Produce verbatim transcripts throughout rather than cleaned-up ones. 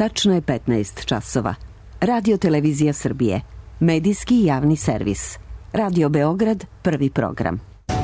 Tačno je petnaest časova. Radio Televizija Srbije. Medijski javni servis. Radio Beograd, prvi program.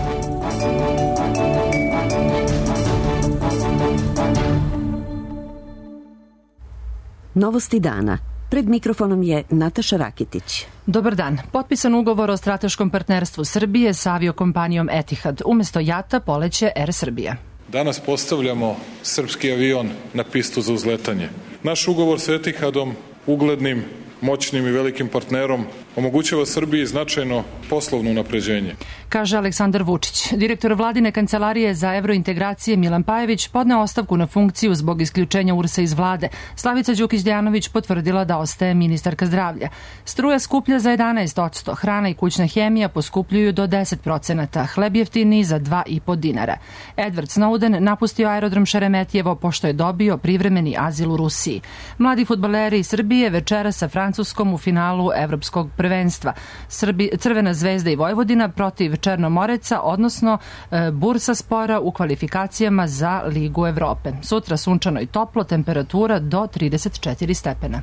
Novosti dana. Pred mikrofonom je Nataša Rakitić. Dobar dan. Potpisan ugovor o strateškom partnerstvu Srbije sa aviokompanijom Etihad. Umesto jata poleće Er Srbija. Danas postavljamo srpski avion na pistu za uzletanje. Naš ugovor sa Etihadom, uglednim, moćnim i velikim partnerom, omogućava Srbiji značajno poslovno unapređenje. Kaže Aleksandar Vučić. Direktor vladine kancelarije za evrointegracije Milan Pajević podneo ostavku na funkciju zbog isključenja U R S-a iz vlade. Slavica Đukić-Dejanović potvrdila da ostaje ministarka zdravlja. Struja skuplja za jedanaest posto, hrana i kućna hemija poskupljuju do deset procenata, hleb jeftiniji za dva i po dinara. Edward Snowden napustio aerodrom Šeremetijevo pošto je dobio privremeni azil u Rusiji. Mladi fudbaleri Srbije večera sa Francuskom u finalu evropskog prvenstva. Srbi, Crvena zvezda i Vojvodina protiv Černomoreca, odnosno e, Bursaspora u kvalifikacijama za Ligu Evrope. Sutra sunčano i toplo, temperatura do trideset četiri stepena.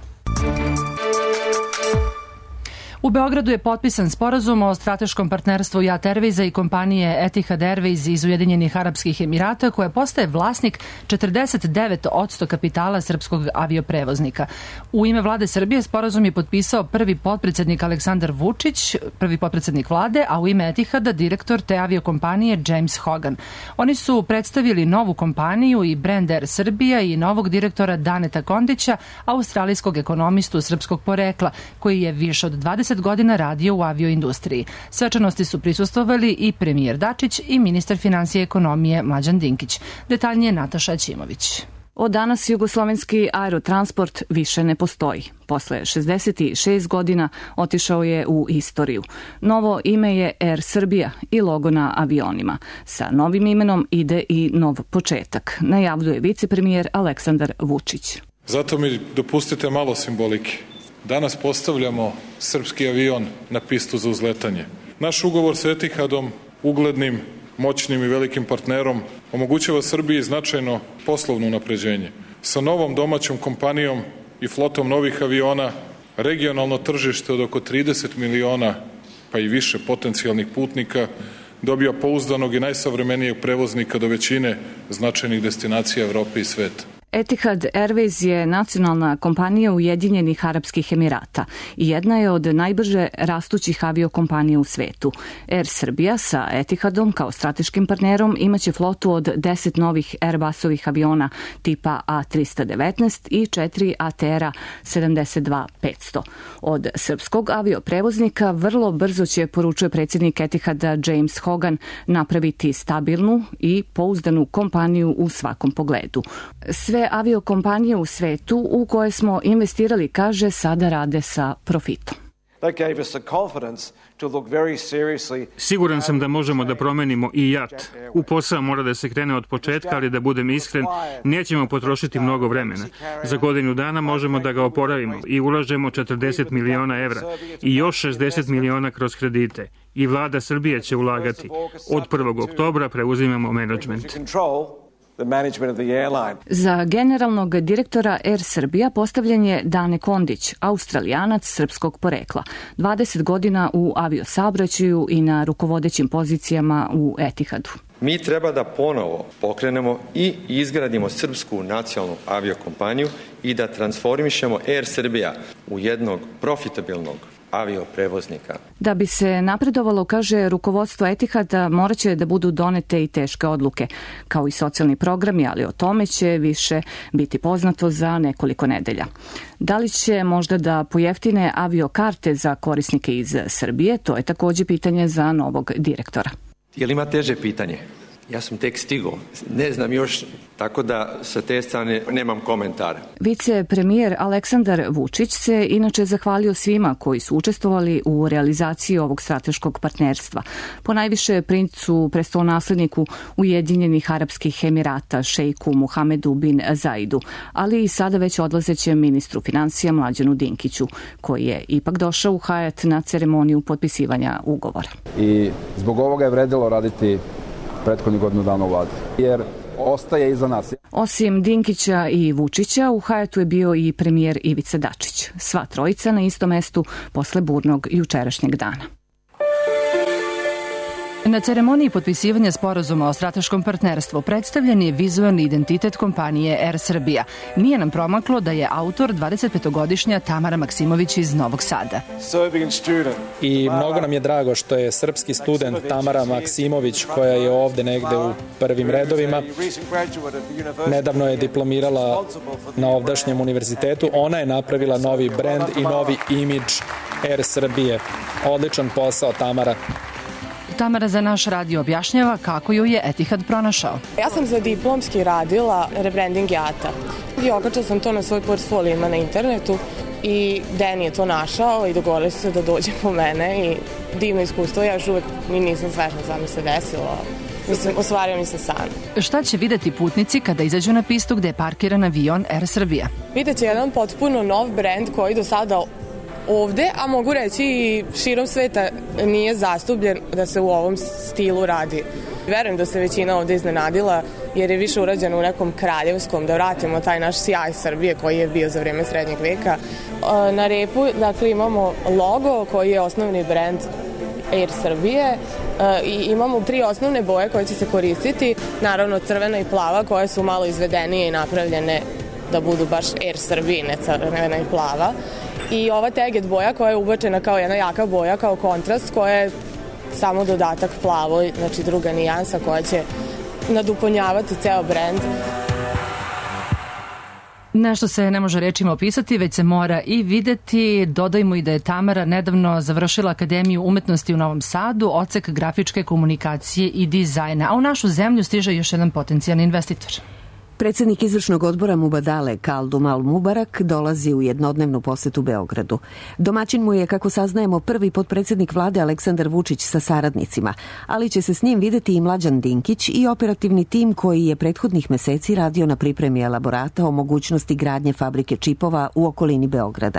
U Beogradu je potpisan sporazum o strateškom partnerstvu Jat Airwaysa i kompanije Etihad Airways iz Ujedinjenih Arapskih Emirata, koja postaje vlasnik četrdeset devet posto kapitala srpskog avioprevoznika. U ime vlade Srbije sporazum je potpisao prvi potpredsednik Aleksandar Vučić, prvi potpredsednik vlade, a u ime Etihada direktor te aviokompanije James Hogan. Oni su predstavili novu kompaniju i brend Er Srbija i novog direktora Daneta Kondića, australijskog ekonomistu srpskog porekla, koji je više od dvadeset godina radio u avioindustriji. Svečanosti su prisustvovali i premijer Dačić i ministar finansija i ekonomije Mlađan Dinkić. Detaljnije Nataša Ćimović. Od danas jugoslovenski aerotransport više ne postoji. Posle šezdeset šest godina otišao je u istoriju. Novo ime je Er Srbija i logo na avionima. Sa novim imenom ide i nov početak, najavljuje vicepremijer Aleksandar Vučić. Zato mi dopustite malo simbolike. Danas postavljamo srpski avion na pistu za uzletanje. Naš ugovor sa Etihadom, uglednim, moćnim i velikim partnerom, omogućava Srbiji značajno poslovno unapređenje. Sa novom domaćom kompanijom i flotom novih aviona, regionalno tržište od oko trideset miliona pa i više potencijalnih putnika dobija pouzdanog i najsavremenijeg prevoznika do većine značajnih destinacija Evrope i sveta. Etihad Airways je nacionalna kompanija Ujedinjenih Arapskih Emirata i jedna je od najbrže rastućih aviokompanija u svetu. Er Srbija sa Etihadom kao strateškim partnerom imaće flotu od deset novih Airbusovih aviona tipa A tristo devetnaest i četiri A T R-a sedamdeset dva petsto. Od srpskog avioprevoznika vrlo brzo će, poručuje predsjednik Etihada James Hogan, napraviti stabilnu i pouzdanu kompaniju u svakom pogledu. Sve aviokompanije u svetu u koje smo investirali, kaže, sada rade sa profitom. Siguran sam da možemo da promenimo i Jat. U posao mora da se krene od početka, ali da budem iskren, nećemo potrošiti mnogo vremena. Za godinu dana možemo da ga oporavimo i ulažemo četrdeset miliona evra i još šezdeset miliona kroz kredite. I vlada Srbije će ulagati. Od prvog oktobra preuzimamo menadžment. Za generalnog direktora Er Srbija postavljen je Dane Kondić, Australijanac srpskog porekla. dvadeset godina u aviosaobraćaju i na rukovodećim pozicijama u Etihadu. Mi treba da ponovo pokrenemo i izgradimo srpsku nacionalnu aviokompaniju i da transformišemo Er Srbija u jednog profitabilnog avioprevoznika. Da bi se napredovalo, kaže rukovodstvo Etihada, morat će da budu donete i teške odluke, kao i socijalni programi, ali o tome će više biti poznato za nekoliko nedelja. Da li će možda da pojeftine aviokarte za korisnike iz Srbije, to je takođe pitanje za novog direktora. Je li ima teže pitanje? Ja sam tek stigao, ne znam još, tako da sa te strane nemam komentara. Vicepremijer Aleksandar Vučić se inače zahvalio svima koji su učestvovali u realizaciji ovog strateškog partnerstva. Ponajviše princu prestolonasledniku Ujedinjenih Arapskih Emirata, šejku Muhamedu bin Zaidu, ali i sada već odlazećem ministru finansija Mlađanu Dinkiću, koji je ipak došao u Hajat na ceremoniju potpisivanja ugovora. I zbog ovoga je vredilo raditi prethodnih godinu dana u vladi. Jer ostaje iza nas. Osim Dinkića i Vučića, u Hajatu je bio i premijer Ivica Dačić. Sva trojica na istom mestu posle burnog jučerašnjeg dana. Na ceremoniji potpisivanja sporazuma o strateškom partnerstvu predstavljen je vizualni identitet kompanije Er Srbija. Nije nam promaklo da je autor dvadesetpetogodišnja Tamara Maksimović iz Novog Sada. I mnogo nam je drago što je srpski student Tamara Maksimović, koja je ovde negde u prvim redovima, nedavno je diplomirala na ovdašnjem univerzitetu. Ona je napravila novi brend i novi imidž Er Srbije. Odličan posao, Tamara. Tamara za naš radio objašnjava kako ju je Etihad pronašao. Ja sam za diplomski radila rebranding jata i okačala sam to na svoj portfolio na internetu i Deni je to našao i dogovorili su se da dođe po mene i divno iskustvo. Ja još uvek nisam svesna da mi se desilo. Mislim, ostvario mi se san. Šta će videti putnici kada izađu na pistu gde je parkiran avion Er Srbija? Vidjet će jedan potpuno nov brend koji do sada ovde, a mogu reći i širom sveta nije zastupljen da se u ovom stilu radi. Verujem da se većina ovde iznenadila jer je više urađeno u nekom kraljevskom, da vratimo taj naš sjaj Srbije koji je bio za vreme srednjeg veka. Na repu, dakle, imamo logo koji je osnovni brend Er Srbije i imamo tri osnovne boje koje će se koristiti, naravno crvena i plava koje su malo izvedenije i napravljene da budu baš Er Srbije, ne crvena i plava. I ova teget boja koja je ubačena kao jedna jaka boja, kao kontrast, koja je samo dodatak plavoj, znači druga nijansa koja će naduponjavati ceo brend. Nešto se ne može rečima opisati, već se mora i videti. Dodajmo i da je Tamara nedavno završila Akademiju umetnosti u Novom Sadu, odsek grafičke komunikacije i dizajna. A u našu zemlju stiže još jedan potencijalni investitor. Predsednik izvršnog odbora Mubadale Kaldum Al Mubarak dolazi u jednodnevnu posetu Beogradu. Domaćin mu je, kako saznajemo, prvi potpredsednik vlade Aleksandar Vučić sa saradnicima, ali će se s njim videti i Mlađan Dinkić i operativni tim koji je prethodnih meseci radio na pripremi elaborata o mogućnosti gradnje fabrike čipova u okolini Beograda.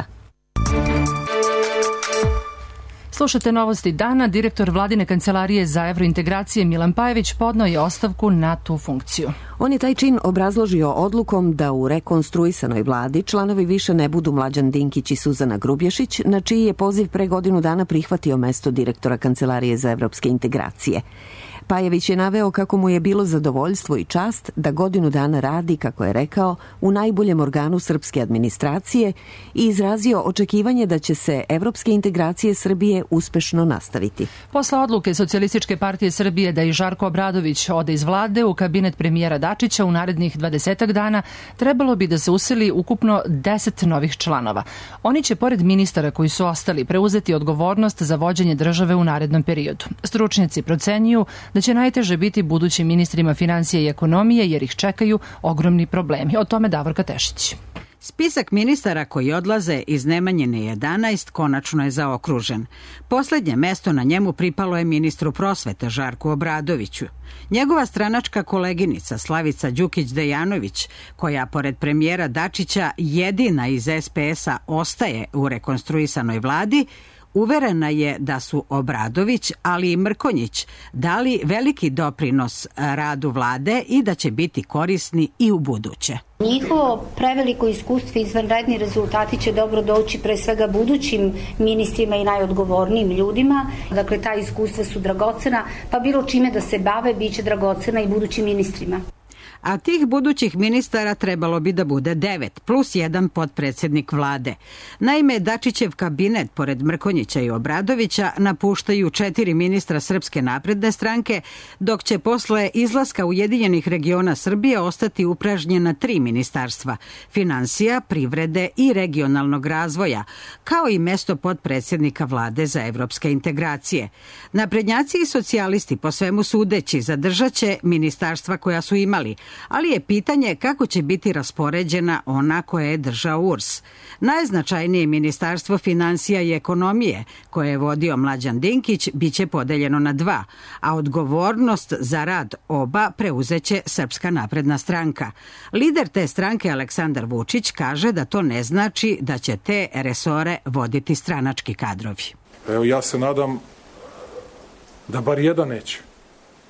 Slušate novosti dana. Direktor Vladine kancelarije za evrointegracije Milan Pajević podneo je ostavku na tu funkciju. On je taj čin obrazložio odlukom da u rekonstruisanoj vladi članovi više ne budu Mlađan Dinkić i Suzana Grubješić, na čiji je poziv pre godinu dana prihvatio mesto direktora Kancelarije za evropske integracije. Pajević je naveo kako mu je bilo zadovoljstvo i čast da godinu dana radi, kako je rekao, u najboljem organu srpske administracije i izrazio očekivanje da će se evropske integracije Srbije uspešno nastaviti. Posle odluke Socijalističke partije Srbije da i Žarko Obradović ode iz vlade u kabinet premijera Dačića u narednih dvadesetak dana, trebalo bi da se useli ukupno deset novih članova. Oni će, pored ministara koji su ostali, preuzeti odgovornost za vođenje države u narednom periodu. Stručnjaci procenjuju da će najteže biti budućim ministrima financije i ekonomije jer ih čekaju ogromni problemi. O tome Davorka Tešić. Spisak ministara koji odlaze iz Nemanjine jedanaest konačno je zaokružen. Poslednje mesto na njemu pripalo je ministru prosvete Žarku Obradoviću. Njegova stranačka koleginica Slavica Đukić-Dejanović, koja pored premijera Dačića jedina iz es pe es-a ostaje u rekonstruisanoj vladi, uverena je da su Obradović, ali i Mrkonjić dali veliki doprinos radu vlade i da će biti korisni i u buduće. Njihovo preveliko iskustvo i izvanredni rezultati će dobro doći pre svega budućim ministrima i najodgovornijim ljudima. Dakle, ta iskustva su dragocena, pa bilo čime da se bave, bit će dragocena i budućim ministrima. A tih budućih ministara trebalo bi da bude devet, plus jedan potpredsednik vlade. Naime, Dačićev kabinet, pored Mrkonjića i Obradovića, napuštaju četiri ministra Srpske napredne stranke, dok će posle izlaska Ujedinjenih regiona Srbije ostati upražnjena tri ministarstva, finansija, privrede i regionalnog razvoja, kao i mesto potpredsednika vlade za evropske integracije. Naprednjaci i socijalisti, po svemu sudeći, zadržaće ministarstva koja su imali, ali je pitanje kako će biti raspoređena ona koja je držao U R S. Najznačajnije ministarstvo finansija i ekonomije, koje je vodio Mlađan Dinkić, biće podeljeno na dva, a odgovornost za rad oba preuzeće Srpska napredna stranka. Lider te stranke Aleksandar Vučić kaže da to ne znači da će te resore voditi stranački kadrovi. Evo, ja se nadam da bar jedan neće.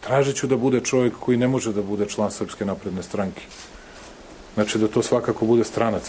tražit ću da bude čovjek koji ne može da bude član Srpske napredne stranke. Znači da to svakako bude stranac.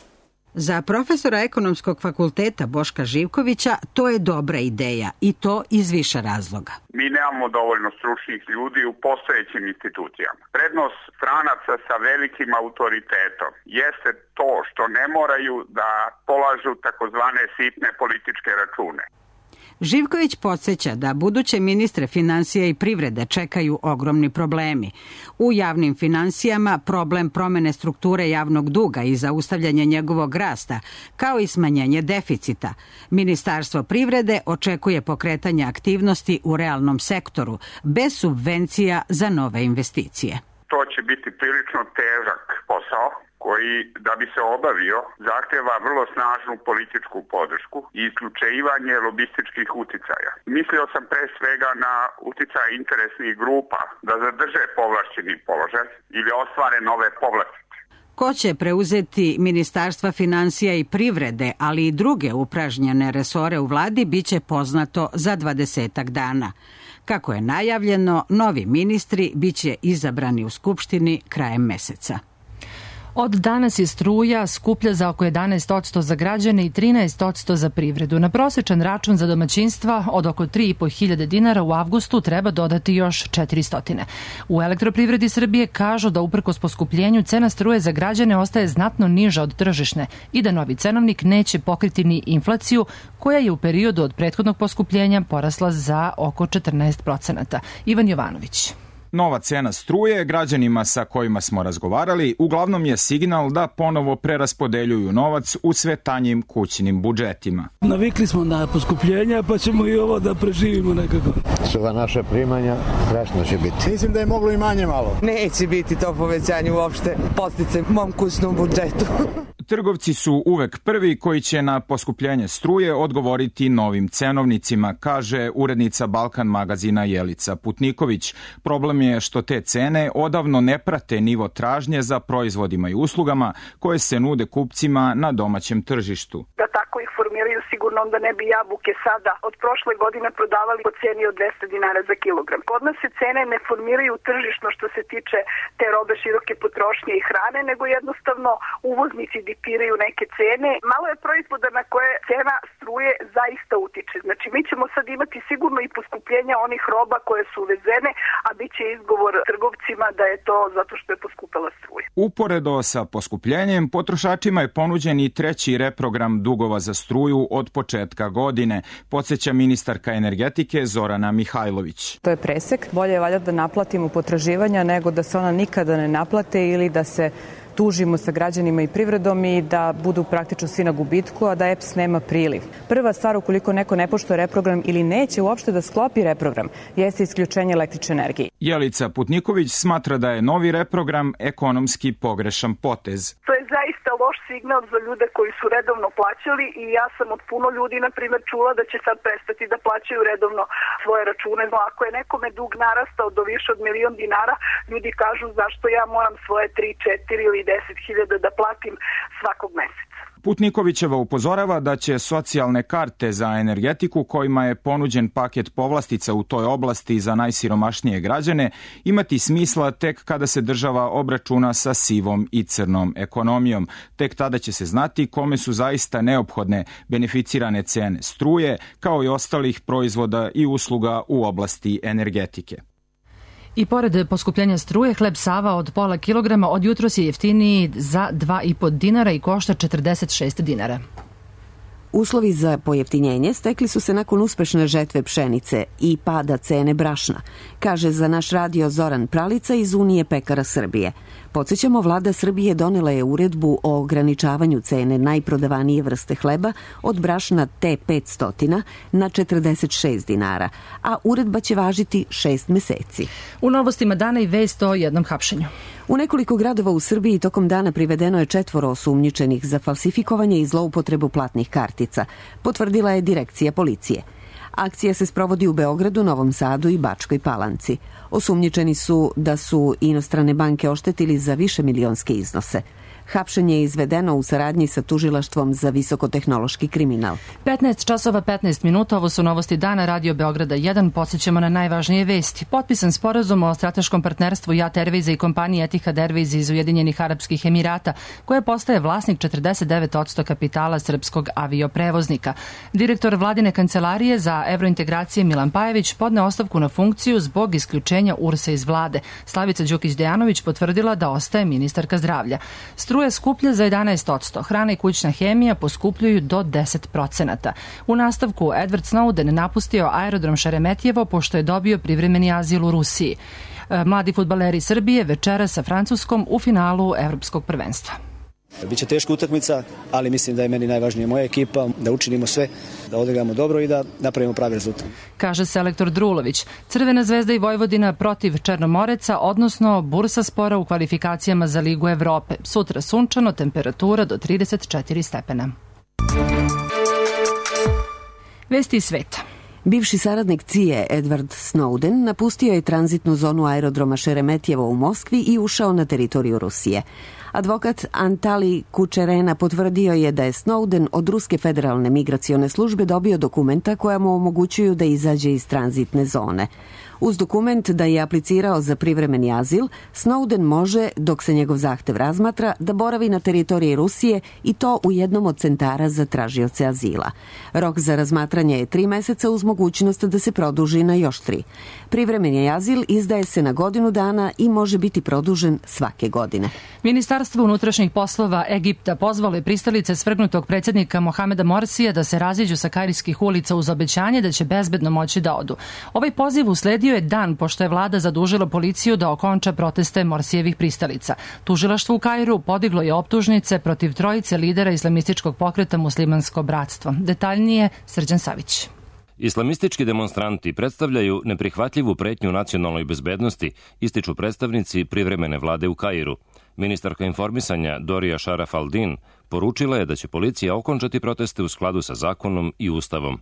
Za profesora ekonomskog fakulteta Boška Živkovića to je dobra ideja i to iz više razloga. Mi nemamo dovoljno stručnih ljudi u postojećim institucijama. Prednost stranaca sa velikim autoritetom jeste to što ne moraju da polažu takozvane sitne političke račune. Živković podsjeća da buduće ministre finansija i privrede čekaju ogromni problemi. U javnim finansijama problem promene strukture javnog duga i zaustavljanje njegovog rasta, kao i smanjenje deficita. Ministarstvo privrede očekuje pokretanje aktivnosti u realnom sektoru, bez subvencija za nove investicije. To će biti prilično težak posao, koji, da bi se obavio, zahteva vrlo snažnu političku podršku i isključivanje lobističkih uticaja. Mislio sam pre svega na uticaj interesnih grupa da zadrže povlašćeni položaj ili ostvare nove povlastice. Ko će preuzeti ministarstva finansija i privrede, ali i druge upražnjene resore u vladi, biće poznato za dvadesetak dana. Kako je najavljeno, novi ministri biće izabrani u Skupštini krajem meseca. Od danas je struja skuplja za oko jedanaest posto za građane i trinaest posto za privredu. Na prosečan račun za domaćinstva od oko tri i po hiljade dinara u avgustu treba dodati još četiristo. U Elektroprivredi Srbije kažu da uprkos poskupljenju cena struje za građane ostaje znatno niža od tržišne i da novi cenovnik neće pokriti ni inflaciju koja je u periodu od prethodnog poskupljenja porasla za oko četrnaest procenata. Ivan Jovanović. Nova cena struje građanima sa kojima smo razgovarali uglavnom je signal da ponovo preraspodeljuju novac u sve tanjim kućnim budžetima. Navikli smo na poskupljenja pa ćemo i ovo da preživimo nekako. Sva naša primanja strašno će biti. Mislim da je moglo i manje malo. Neće biti to povećanje uopšte postice mom kućnom budžetu. Trgovci su uvek prvi koji će na poskupljenje struje odgovoriti novim cenovnicima, kaže urednica Balkan magazina Jelica Putniković. Problem je što te cene odavno ne prate nivo tražnje za proizvodima i uslugama koje se nude kupcima na domaćem tržištu. Da tako ih formiraju sigurno onda ne bi jabuke sada od prošle godine prodavali po ceni od dvesta dinara za kilogram. Kod nas se cene ne formiraju tržišno što se tiče te robe široke potrošnje i hrane, nego jednostavno uvoznici diktiraju neke cene. Malo je proizvoda na koje cena struje zaista utiče. Znači mi ćemo sad imati sigurno i poskupljenja onih roba koje su uvezene, a bit će izgovor trgovcima da je to zato što je poskupela struja. Uporedo sa poskupljenjem, potrošačima je ponuđen i treći reprogram dugova za struju od početka godine, podsjeća ministarka energetike Zorana Mihajlović. To je presek. Bolje je valjda da naplatimo potraživanja nego da se ona nikada ne naplate ili da se tužimo sa građanima i privredom i da budu praktično svi na gubitku, a da E P S nema priliv. Prva stvar, ukoliko neko ne poštuje reprogram ili neće uopšte da sklopi reprogram, jeste isključenje električne energije. Jelica Putniković smatra da je novi reprogram ekonomski pogrešan potez. To je zaista loš signal za ljude koji su redovno plaćali i ja sam od puno ljudi, na primjer, čula da će sad prestati da plaćaju redovno svoje račune. No, ako je nekome dug narastao do više od milion dinara, ljudi kažu zašto ja moram svoje tri, četiri ili deset hiljada da platim svakog meseca. Putnikovićeva upozorava da će socijalne karte za energetiku kojima je ponuđen paket povlastica u toj oblasti za najsiromašnije građane imati smisla tek kada se država obračuna sa sivom i crnom ekonomijom. Tek tada će se znati kome su zaista neophodne beneficirane cene struje kao i ostalih proizvoda i usluga u oblasti energetike. I pored poskupljenja struje, hleb Sava od pola kilograma od jutros je jeftiniji za dva i po dinara i košta četrdeset šest dinara. Uslovi za pojeftinjenje stekli su se nakon uspešne žetve pšenice i pada cene brašna, kaže za naš radio Zoran Pralica iz Unije pekara Srbije. Podsjećamo, vlada Srbije donela je uredbu o ograničavanju cene najprodavanije vrste hleba od brašna T petsto na četrdeset šest dinara, a uredba će važiti šest meseci. U novostima dana i vest o jednom hapšenju. U nekoliko gradova u Srbiji tokom dana privedeno je četvoro osumnjičenih za falsifikovanje i zloupotrebu platnih kartica, potvrdila je direkcija policije. Akcija se sprovodi u Beogradu, Novom Sadu i Bačkoj Palanci. Osumnjičeni su da su inostrane banke oštetili za više milionske iznose. Hapšenje je izvedeno u saradnji sa Tužilaštvom za visokotehnološki kriminal. petnaest časova petnaest minuta, ovo su novosti dana Radio Beograda jedan, podsjećamo na najvažnije vesti. Potpisan sporazum o strateškom partnerstvu Jat Airwaysa i kompanije Etihad Airways iz Ujedinjenih Arapskih Emirata, koja postaje vlasnik četrdeset devet posto kapitala srpskog avioprevoznika. Direktor vladine kancelarije za evrointegracije Milan Pajević podneo ostavku na funkciju zbog isključenja U R S-a iz vlade. Slavica Đukić-Dejanović potvrdila da ostaje ministarka zdravlja. Struja skuplja za jedanaest posto, hrana i kućna hemija poskupljuju do deset procenata. U nastavku Edward Snowden napustio aerodrom Šeremetjevo pošto je dobio privremeni azil u Rusiji. Mladi fudbaleri Srbije večera sa Francuskom u finalu Evropskog prvenstva. Biće teška utakmica, ali mislim da je meni najvažnija moja ekipa, da učinimo sve, da odigramo dobro i da napravimo pravi rezultat. Kaže selektor Drulović. Crvena zvezda i Vojvodina protiv Černomoreca, odnosno Bursaspora u kvalifikacijama za Ligu Evrope. Sutra sunčano, temperatura do trideset četiri stepena. Vesti iz sveta. Bivši saradnik C I A Edward Snowden napustio je tranzitnu zonu aerodroma Šeremetjevo u Moskvi i ušao na teritoriju Rusije. Advokat Antali Kučerena potvrdio je da je Snowden od Ruske federalne migracione službe dobio dokumenta koja mu omogućuju da izađe iz tranzitne zone. Uz dokument da je aplicirao za privremeni azil, Snowden može, dok se njegov zahtev razmatra, da boravi na teritoriji Rusije i to u jednom od centara za tražioce azila. Rok za razmatranje je tri meseca uz mogućnost da se produži na još tri. Privremeni azil izdaje se na godinu dana i može biti produžen svake godine. Ministarstvo unutrašnjih poslova Egipta pozvalo je pristalice svrgnutog predsjednika Mohameda Morsija da se raziđu sa kairijskih ulica uz obećanje da će bezbedno moći da odu. Ovaj poziv usledio je dan pošto je vlada zadužila policiju da okonča proteste Morsijevih pristalica. Tužilaštvo u Kairu podiglo je optužnice protiv trojice lidera islamističkog pokreta Muslimansko bratstvo. Detaljnije Srđan Savić. Islamistički demonstranti predstavljaju neprihvatljivu pretnju nacionalnoj bezbednosti, ističu predstavnici privremene vlade u Kairu. Ministarka informisanja Dorija Šaraf Aldin poručila je da će policija okončati proteste u skladu sa zakonom i ustavom.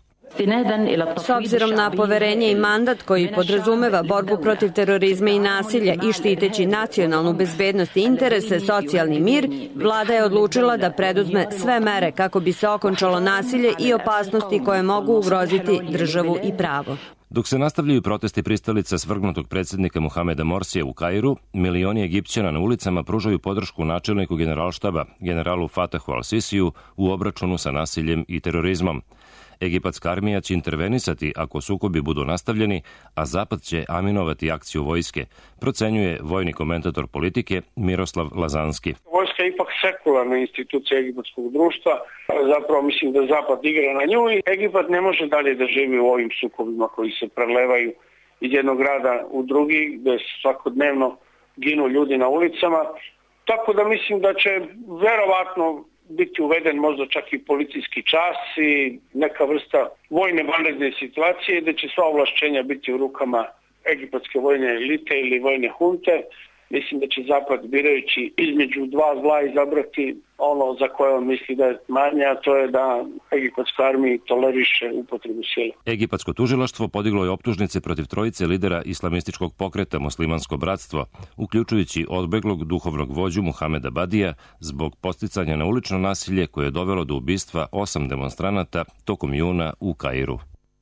S obzirom na poverenje i mandat koji podrazumeva borbu protiv terorizma i nasilja i štiteći nacionalnu bezbednost i interese, socijalni mir, vlada je odlučila da preduzme sve mere kako bi se okončalo nasilje i opasnosti koje mogu ugroziti državu i pravo. Dok se nastavljaju protesti pristalica svrgnutog predsjednika Mohameda Morsija u Kairu, milioni Egipćana na ulicama pružaju podršku načelniku generalštaba, generalu Fatahu al-Sisiju, u obračunu sa nasiljem i terorizmom. Egipatska armija će intervenisati ako sukobi budu nastavljeni, a Zapad će aminovati akciju vojske, procenjuje vojni komentator politike Miroslav Lazanski. Vojska je ipak sekularna institucija egipatskog društva, zapravo mislim da Zapad igra na nju i Egipat ne može dalje da živi u ovim sukobima koji se prelevaju iz jednog grada u drugi, gde svakodnevno ginu ljudi na ulicama. Tako da mislim da će verovatno biti uveden možda čak i policijski čas i neka vrsta vojne vanredne situacije gde će sva ovlašćenja biti u rukama egipatske vojne elite ili vojne hunte. Mislim da će Zapad, birajući između dva zla, izabrati ono za koje on misli da je manje, a to je da egipatska armija toleriše upotrebu sile. Egipatsko tužilaštvo podiglo je optužnice protiv trojice lidera islamističkog pokreta Muslimansko bratstvo, uključujući odbeglog duhovnog vođu Muhameda Badija zbog posticanja na ulično nasilje koje je dovelo do ubistva osam demonstranata tokom juna u Kairu.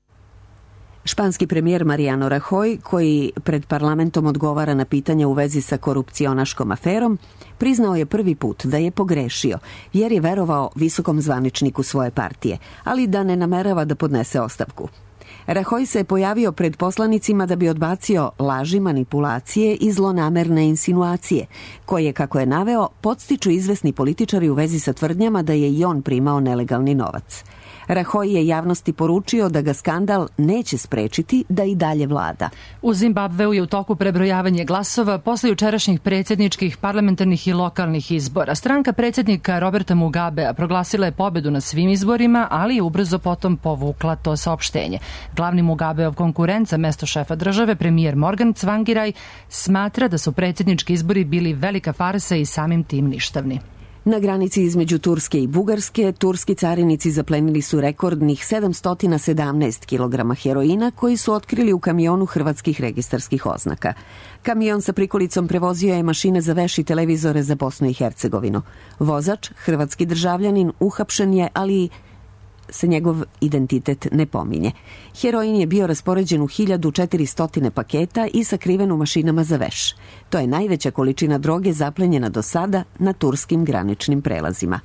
Španski premijer Mariano Rajoy, koji pred parlamentom odgovara na pitanja u vezi sa korupcionaškom aferom, priznao je prvi put da je pogrešio, jer je verovao visokom zvaničniku svoje partije, ali da ne namerava da podnese ostavku. Rajoy se je pojavio pred poslanicima da bi odbacio laži, manipulacije i zlonamerne insinuacije, koje, kako je naveo, podstiču izvesni političari u vezi sa tvrdnjama da je i on primao nelegalni novac. Rajoy je javnosti poručio da ga skandal neće sprečiti da i dalje vlada. U Zimbabveu je u toku prebrojavanje glasova posle jučerašnjih predsjedničkih, parlamentarnih i lokalnih izbora. Stranka predsjednika Roberta Mugabea proglasila je pobedu na svim izborima, ali je ubrzo potom povukla to saopštenje. Glavni Mugabeov konkurent za mesto šefa države, premijer Morgan Tsvangirai, smatra da su predsjednički izbori bili velika farsa i samim tim ništavni. Na granici između Turske i Bugarske, turski carinici zaplenili su rekordnih sedamsto sedamnaest kilograma heroina koji su otkrili u kamionu hrvatskih registarskih oznaka. Kamion sa prikolicom prevozio je mašine za veš i televizore za Bosnu i Hercegovinu. Vozač, hrvatski državljanin, uhapšen je, ali se njegov identitet ne pominje. Heroin je bio raspoređen u hiljadu četiristo paketa i sakriven u mašinama za veš. To je najveća količina droge zaplenjena do sada na turskim graničnim prelazima.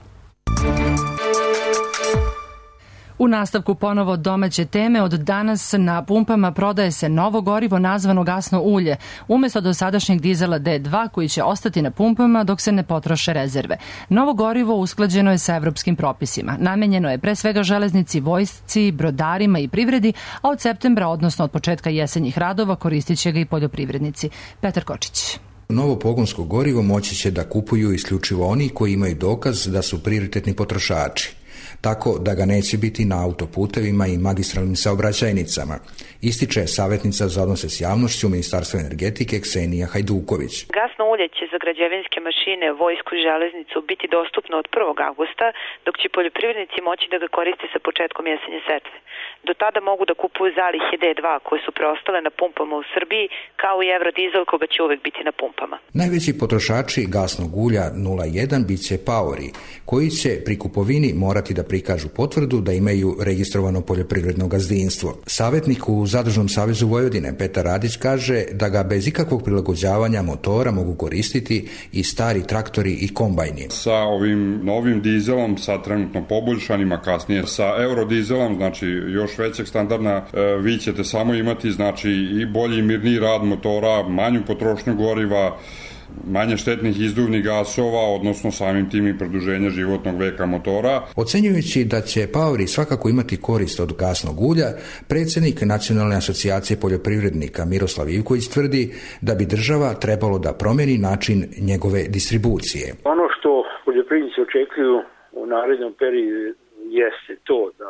U nastavku ponovo domaće teme, od danas na pumpama prodaje se novo gorivo nazvano gasno ulje, umesto dosadašnjeg dizela D dva koji će ostati na pumpama dok se ne potroše rezerve. Novo gorivo usklađeno je sa evropskim propisima. Namenjeno je pre svega železnici, vojsci, brodarima i privredi, a od septembra, odnosno od početka jesenjih radova, koristit će ga i poljoprivrednici. Petar Kočić. Novo pogonsko gorivo moći će da kupuju isključivo oni koji imaju dokaz da su prioritetni potrošači, tako da ga neće biti na autoputevima i magistralnim saobraćajnicama, ističe savjetnica za odnose s javnošću Ministarstva energetike Ksenija Hajduković. Gasno ulje će za građevinske mašine, vojsku i železnicu biti dostupno od prvog avgusta, dok će poljoprivrednici moći da ga koriste sa početkom jesenje setve. Do tada mogu da kupuju zalihe D dva koje su preostale na pumpama u Srbiji, kao i Eurodizel koga će uvek biti na pumpama. Najveći potrošači gasnog ulja nula jedan bit će paori, koji će pri kupovini morati da prikažu potvrdu da imaju registrovano poljoprivredno gazdinstvo. Savjetnik u Zadružnom savezu Vojvodine Petar Radić kaže da ga bez ikakvog prilagođavanja motora mogu koristiti i stari traktori i kombajni. Sa ovim novim dizelom, sa trenutno poboljšanim, a kasnije sa eurodizelom, znači još većeg standarda, vi ćete samo imati znači i bolji i mirniji rad motora, manju potrošnju goriva, manje štetnih izduvnih gasova, odnosno samim tim i produženje životnog veka motora. Ocenjujući da će paori svakako imati korist od gasnog ulja, predsjednik Nacionalne asocijacije poljoprivrednika Miroslav Ivković tvrdi da bi država trebalo da promeni način njegove distribucije. Ono što poljoprivrednici očekuju u narednom periodu jeste to da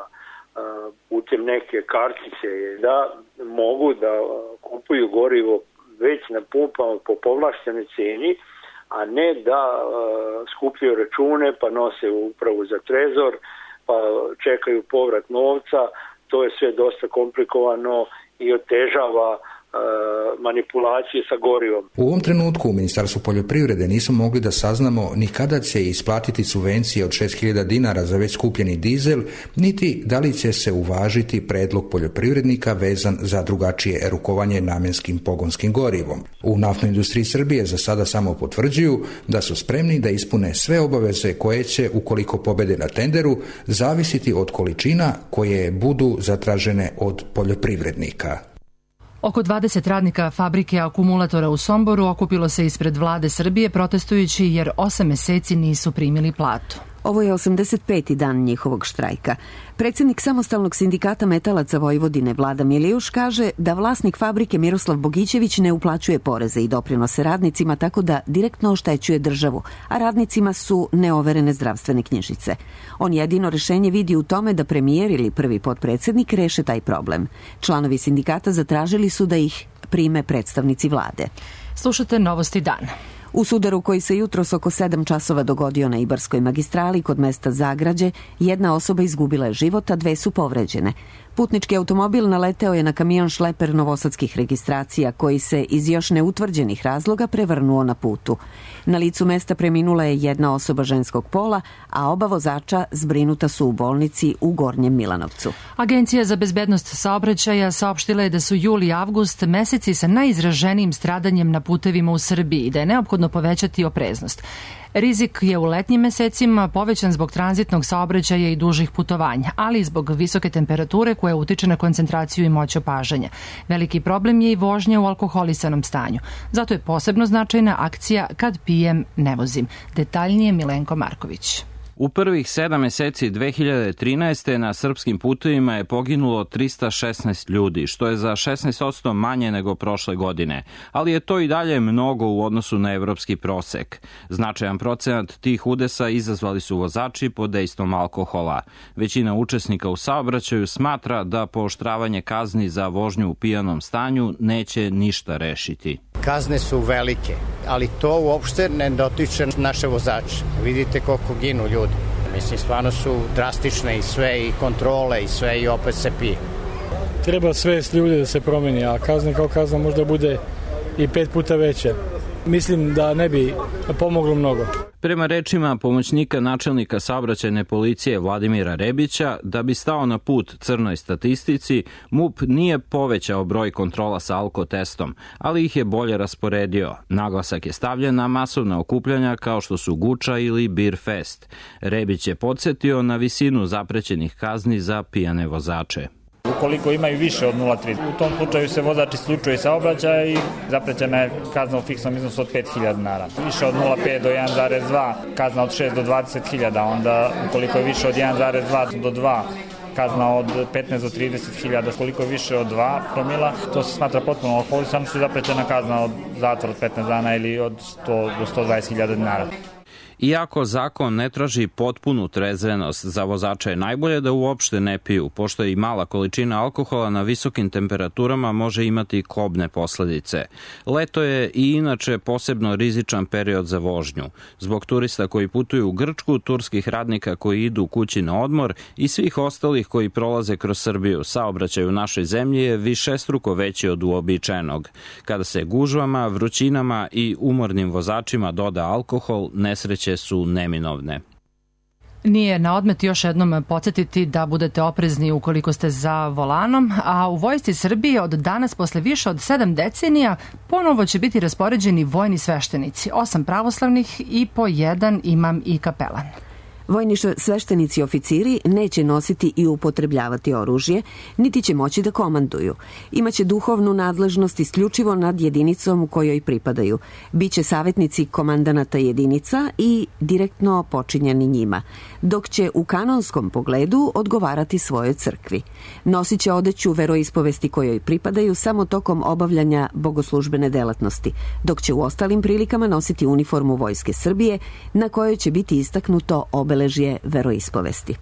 putem neke kartice da mogu da kupuju gorivo već na pumpama po povlaštenoj ceni, a ne da uh, skupljaju račune pa nose u upravu za trezor, pa čekaju povrat novca. To je sve dosta komplikovano i otežava manipulacije sa gorivom. U ovom trenutku u Ministarstvu poljoprivrede nismo mogli da saznamo ni kada će isplatiti subvencije od šest hiljada dinara za već skupljeni dizel, niti da li će se uvažiti predlog poljoprivrednika vezan za drugačije rukovanje namjenskim pogonskim gorivom. U Naftnoj industriji Srbije za sada samo potvrđuju da su spremni da ispune sve obaveze koje će, ukoliko pobede na tenderu, zavisiti od količina koje budu zatražene od poljoprivrednika. Oko dvadeset radnika fabrike akumulatora u Somboru okupilo se ispred vlade Srbije protestujući jer osam meseci nisu primili platu. Ovo je osamdeset peti dan njihovog štrajka. Predsjednik Samostalnog sindikata metalaca Vojvodine Vlada Milijuš kaže da vlasnik fabrike Miroslav Bogićević ne uplaćuje poreze i doprinose radnicima tako da direktno oštećuje državu, a radnicima su neoverene zdravstvene knjižice. On jedino rešenje vidi u tome da premijer ili prvi potpredsjednik reše taj problem. Članovi sindikata zatražili su da ih prime predstavnici vlade. Slušate Novosti dana. U sudaru koji se jutros oko sedam časova dogodio na Ibarskoj magistrali kod mesta Zagrađe, jedna osoba izgubila je život, a dve su povređene. Putnički automobil naleteo je na kamion šleper novosadskih registracija koji se iz još neutvrđenih razloga prevrnuo na putu. Na licu mesta preminula je jedna osoba ženskog pola, a oba vozača zbrinuta su u bolnici u Gornjem Milanovcu. Agencija za bezbednost saobraćaja saopštila je da su jul i avgust meseci sa najizraženijim stradanjem na putevima u Srbiji i da je neophodno povećati opreznost. Rizik je u letnjim mesecima povećan zbog tranzitnog saobraćaja i dužih putovanja, ali i zbog visoke temperature koja utiče na koncentraciju i moć opažanja. Veliki problem je i vožnja u alkoholisanom stanju. Zato je posebno značajna akcija Kad pijem, ne vozim. Detaljnije Milenko Marković. U prvih sedam meseci dve hiljade trinaeste. na srpskim putevima je poginulo trista šesnaest ljudi, što je za šesnaest posto manje nego prošle godine, ali je to i dalje mnogo u odnosu na evropski prosek. Značajan procenat tih udesa izazvali su vozači pod dejstvom alkohola. Većina učesnika u saobraćaju smatra da pooštravanje kazni za vožnju u pijanom stanju neće ništa rešiti. Kazne su velike. ali to uopšte ne dotiče naše vozače. Vidite koliko ginu ljudi. Mislim, stvarno su drastične i sve, i kontrole, i sve, i opet se pije. Treba svest ljudi da se promeni, a kazna kao kazna možda bude i pet puta veća. Mislim da ne bi pomoglo mnogo. Prema rečima pomoćnika načelnika saobraćajne policije Vladimira Rebića, da bi stao na put crnoj statistici, MUP nije povećao broj kontrola sa alkotestom, ali ih je bolje rasporedio. Naglasak je stavljen na masovna okupljanja kao što su Guča ili Beer Fest. Rebić je podsjetio na visinu zaprećenih kazni za pijane vozače. Ukoliko imaju više od nula zarez tri, u tom slučaju se vozač isključuje iz saobraćaja i zaprećena je kazna u fiksnom iznosu od pet hiljada dinara. Više od nula zarez pet do jedan zarez dva, kazna od šest do dvadeset hiljada, onda ukoliko je više od jedan zarez dva do dva, kazna od petnaest do trideset hiljada, koliko je više od dva promila, to se smatra potpuno alkoholisanom, što je zaprećena kazna od zatvora od petnaest dana ili od sto do sto dvadeset hiljada dinara. Iako zakon ne traži potpunu trezvenost, za vozača je najbolje da uopšte ne piju, pošto i mala količina alkohola na visokim temperaturama može imati kobne posledice. Leto je i inače posebno rizičan period za vožnju. Zbog turista koji putuju u Grčku, turskih radnika koji idu kući na odmor i svih ostalih koji prolaze kroz Srbiju, saobraćaj u našoj zemlji je višestruko veći od uobičajenog. Kada se gužvama, vrućinama i umornim vozačima doda alkohol, nesreće su neminovne. Nije na odmet još jednom podsjetiti da budete oprezni ukoliko ste za volanom, a u Vojsci Srbije od danas posle više od sedam decenija ponovo će biti raspoređeni vojni sveštenici, osam pravoslavnih i po jedan imam i kapelan. Vojni sveštenici i oficiri neće nositi i upotrebljavati oružje, niti će moći da komanduju. Imaće duhovnu nadležnost isključivo nad jedinicom kojoj pripadaju. Biće savjetnici komandanata jedinica i direktno počinjeni njima, dok će u kanonskom pogledu odgovarati svojoj crkvi. Nosit će odeću veroispovesti kojoj pripadaju samo tokom obavljanja bogoslužbene delatnosti, dok će u ostalim prilikama nositi uniformu Vojske Srbije na kojoj će biti istaknuto obeležje veroispovesti.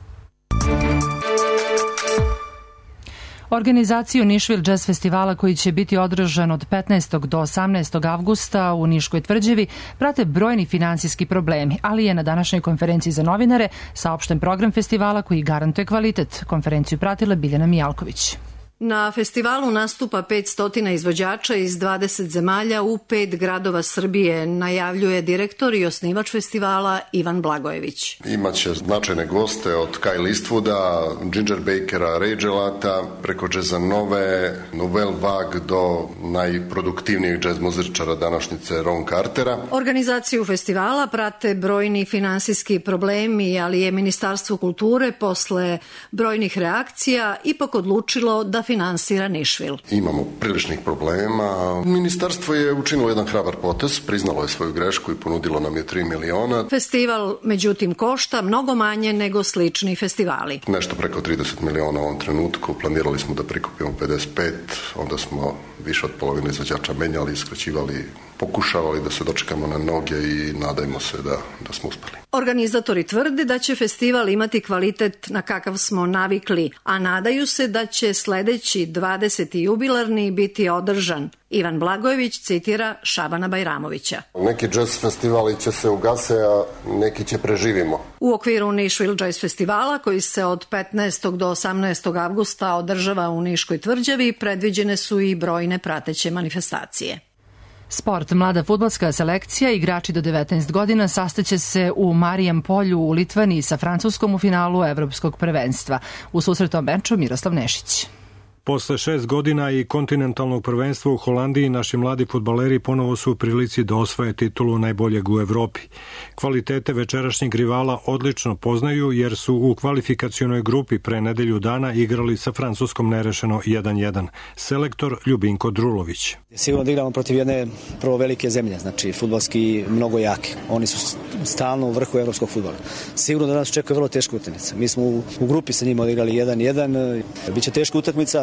Organizaciju Nišvil Jazz Festivala, koji će biti održan od petnaestog do osamnaestog avgusta u Niškoj tvrđavi, prate brojni finansijski problemi, ali je na današnjoj konferenciji za novinare saopšten program festivala koji garantuje kvalitet. Konferenciju pratila Biljana Mijalković. Na festivalu nastupa petsto izvođača iz dvadeset zemalja u pet gradova Srbije, najavljuje direktor i osnivač festivala Ivan Blagojević. Imaće značajne goste od Kyle Eastwooda, Ginger Bakera, Ray Gelata, preko Jazza Nove, Nouvelle Vague do najproduktivnijih džez muzičara današnjice Ron Cartera. Organizaciju festivala prate brojni finansijski problemi, ali je Ministarstvo kulture posle brojnih reakcija ipak odlučilo da finansira Nišvil. Imamo priličnih problema. Ministarstvo je učinilo jedan hrabar potez, priznalo je svoju grešku i ponudilo nam je tri miliona. Festival, međutim, košta mnogo manje nego slični festivali. Nešto preko trideset miliona u ovom trenutku. Planirali smo da prikupimo pedeset pet, onda smo više od polovine izvođača menjali, skraćivali, pokušavali da se dočekamo na noge i nadajmo se da, da smo uspeli. Organizatori tvrde da će festival imati kvalitet na kakav smo navikli, a nadaju se da će sledeći dvadeseti jubilarni biti održan. Ivan Blagojević citira Šabana Bajramovića. Neki jazz festivali će se ugase, a neki će preživimo. U okviru Nišvil Jazz Festivala, koji se od petnaestog do osamnaestog avgusta održava u Niškoj tvrđavi, predviđene su i brojne prateće manifestacije. Sport. Mlada fudbalska selekcija, igrači do devetnaest godina, sastaće se u Marijan Polju u Litvaniji sa Francuskom u finalu Evropskog prvenstva. U susretom meču Miroslav Nešić. Posle šest godina i kontinentalnog prvenstva u Holandiji, naši mladi fudbaleri ponovo su u prilici da osvoje titulu najboljeg u Evropi. Kvalitete večerašnjeg rivala odlično poznaju jer su u kvalifikacionoj grupi pre nedelju dana igrali sa Francuskom nerešeno jedan jedan. Selektor Ljubinko Drulović. Sigurno da igramo protiv jedne prvo velike zemlje, znači fudbalski mnogo jake. Oni su stalno u vrhu evropskog fudbala. Sigurno da nas čeka vrlo teška utakmica. Mi smo u, u grupi sa njima odigrali jedan jedan. Biće teška utakmica.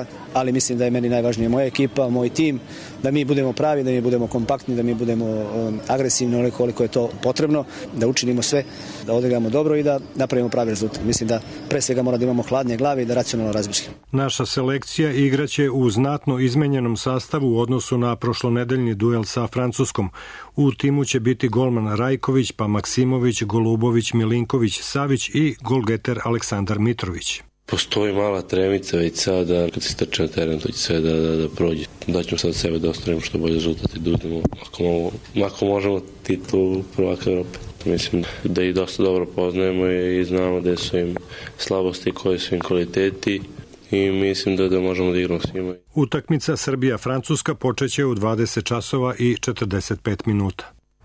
ali mislim da je meni najvažnija moja ekipa, moj tim, da mi budemo pravi, da mi budemo kompaktni, da mi budemo um, agresivni onoliko koliko je to potrebno, da učinimo sve, da odigramo dobro i da napravimo pravi rezultat. Mislim da pre svega mora da imamo hladne glave i da racionalno razmišljamo. Naša selekcija igraće u znatno izmenjenom sastavu u odnosu na prošlonedeljni duel sa Francuskom. U timu će biti golman Rajković, pa Maksimović, Golubović, Milinković, Savić i golgeter Aleksandar Mitrović. Postoji mala tremica već sada, kad se strče na teren, to će sve da, da, da prođe. Daćemo sad sebe da ostvarimo što bolje rezultat i da udemo, ako, ako možemo, titulu prvaka Evrope. Mislim da ih dosta dobro poznajemo i znamo da su im slabosti i koji su im kvaliteti i mislim da, da možemo da igramo s njima. Utakmica Srbija-Francuska počeće u dvadeset časova i četrdeset pet minuta.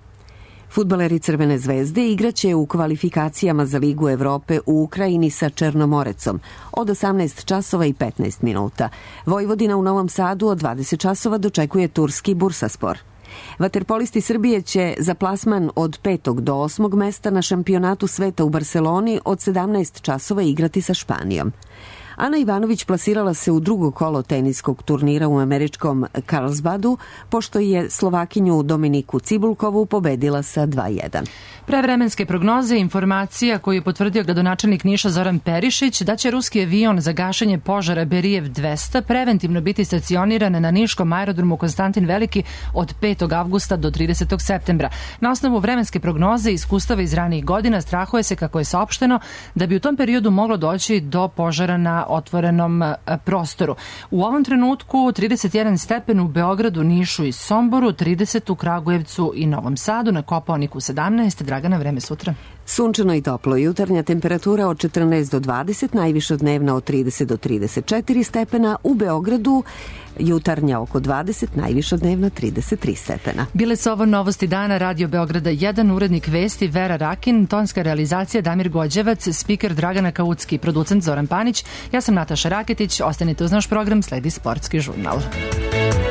Fudbaleri Crvene zvezde igraće u kvalifikacijama za Ligu Evrope u Ukrajini sa Černomorecom od osamnaest časova i petnaest minuta. Vojvodina u Novom Sadu od dvadeset časova dočekuje turski Bursaspor. Vaterpolisti Srbije će za plasman od petog do osmog mesta na šampionatu sveta u Barseloni od sedamnaest časova igrati sa Španijom. Ana Ivanović plasirala se u drugo kolo teniskog turnira u američkom Carlsbadu, pošto je Slovakinju Dominiku Cibulkovu pobedila sa dva jedan. Prevremenske prognoze i informacija koju je potvrdio gradonačelnik Niša Zoran Perišić da će ruski avion za gašenje požara Berijev dvesta preventivno biti stacioniran na niškom aerodromu Konstantin Veliki od petog avgusta do tridesetog septembra. Na osnovu vremenske prognoze i iskustava iz ranijih godina strahuje se, kako je saopšteno, da bi u tom periodu moglo doći do požara na otvorenom prostoru. U ovom trenutku trideset jedan stepen u Beogradu, Nišu i Somboru, trideset u Kragujevcu i Novom Sadu, na Kopaoniku sedamnaest. Dragana, vreme sutra. Sunčano i toplo. Jutarnja temperatura od četrnaest do dvadeset, najviša dnevna od trideset do trideset četiri stepena. U Beogradu jutarnja oko dvadeset, najviša dnevna trideset tri stepena. Bile su ovo novosti dana Radio Beograda jedan, urednik vesti Vera Rakin, tonska realizacija Damir Gođevac, spiker Dragana Kaucki, producent Zoran Panić. Ja sam Nataša Raketić, ostanite uz naš program, sledi Sportski žurnal.